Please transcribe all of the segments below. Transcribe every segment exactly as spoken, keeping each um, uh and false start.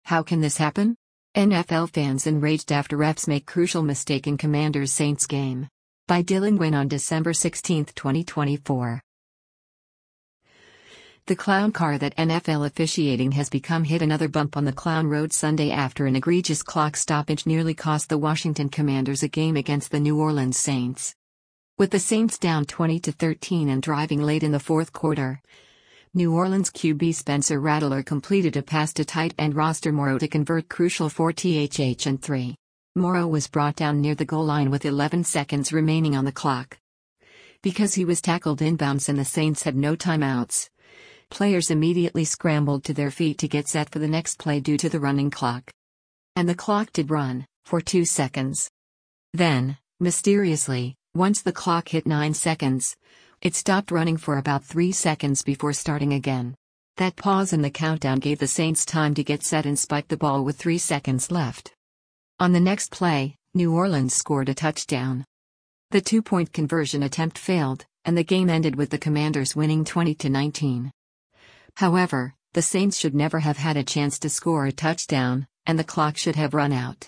How can this happen? N F L fans enraged after refs make crucial mistake in Commanders-Saints game. By Dylan Nguyen on December sixteenth, twenty twenty-four. The clown car that N F L officiating has become hit another bump on the clown road Sunday after an egregious clock stoppage nearly cost the Washington Commanders a game against the New Orleans Saints. With the Saints down twenty to thirteen and driving late in the fourth quarter, New Orleans Q B Spencer Rattler completed a pass to tight end Roster Morrow to convert crucial fourth and three. Morrow was brought down near the goal line with eleven seconds remaining on the clock. Because he was tackled inbounds and the Saints had no timeouts, players immediately scrambled to their feet to get set for the next play due to the running clock. And the clock did run, for two seconds. Then, mysteriously, once the clock hit nine seconds, it stopped running for about three seconds before starting again. That pause in the countdown gave the Saints time to get set and spike the ball with three seconds left. On the next play, New Orleans scored a touchdown. The two-point conversion attempt failed, and the game ended with the Commanders winning twenty to nineteen. However, the Saints should never have had a chance to score a touchdown, and the clock should have run out.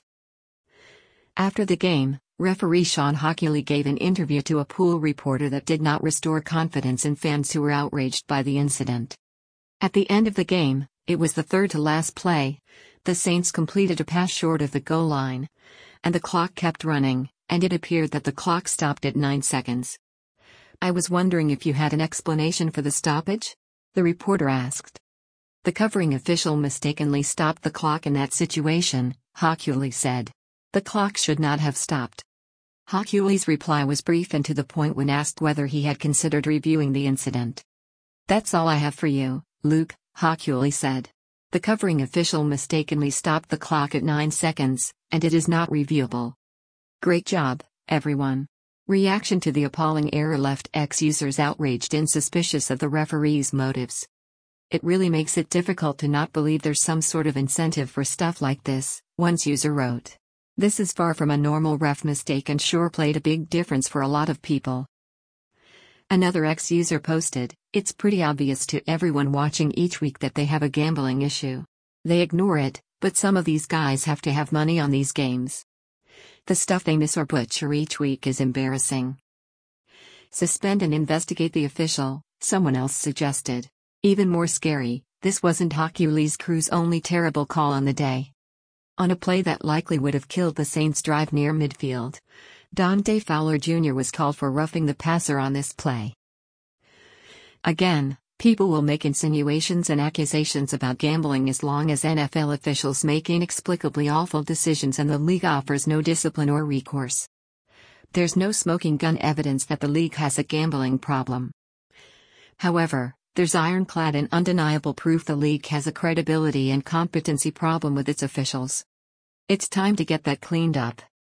After the game, referee Shawn Hochuli gave an interview to a pool reporter that did not restore confidence in fans who were outraged by the incident. At the end of the game, it was the third to last play, the Saints completed a pass short of the goal line, and the clock kept running, and it appeared that the clock stopped at nine seconds. "I was wondering if you had an explanation for the stoppage?" the reporter asked. "The covering official mistakenly stopped the clock in that situation," Hochuli said. "The clock should not have stopped." Hochuli's reply was brief and to the point when asked whether he had considered reviewing the incident. "That's all I have for you, Luke," Hochuli said. "The covering official mistakenly stopped the clock at nine seconds, and it is not reviewable." Great job, everyone. Reaction to the appalling error left X users outraged and suspicious of the referee's motives. "It really makes it difficult to not believe there's some sort of incentive for stuff like this," one user wrote. "This is far from a normal ref mistake and sure played a big difference for a lot of people." Another X user posted, "It's pretty obvious to everyone watching each week that they have a gambling issue. They ignore it, but some of these guys have to have money on these games. The stuff they miss or butcher each week is embarrassing. Suspend and investigate the official," someone else suggested. Even more scary, this wasn't Hochuli's crew's only terrible call on the day. On a play that likely would have killed the Saints' drive near midfield, Dante Fowler Junior was called for roughing the passer on this play. Again, people will make insinuations and accusations about gambling as long as N F L officials make inexplicably awful decisions and the league offers no discipline or recourse. There's no smoking gun evidence that the league has a gambling problem. However, there's ironclad and undeniable proof the league has a credibility and competency problem with its officials. It's time to get that cleaned up.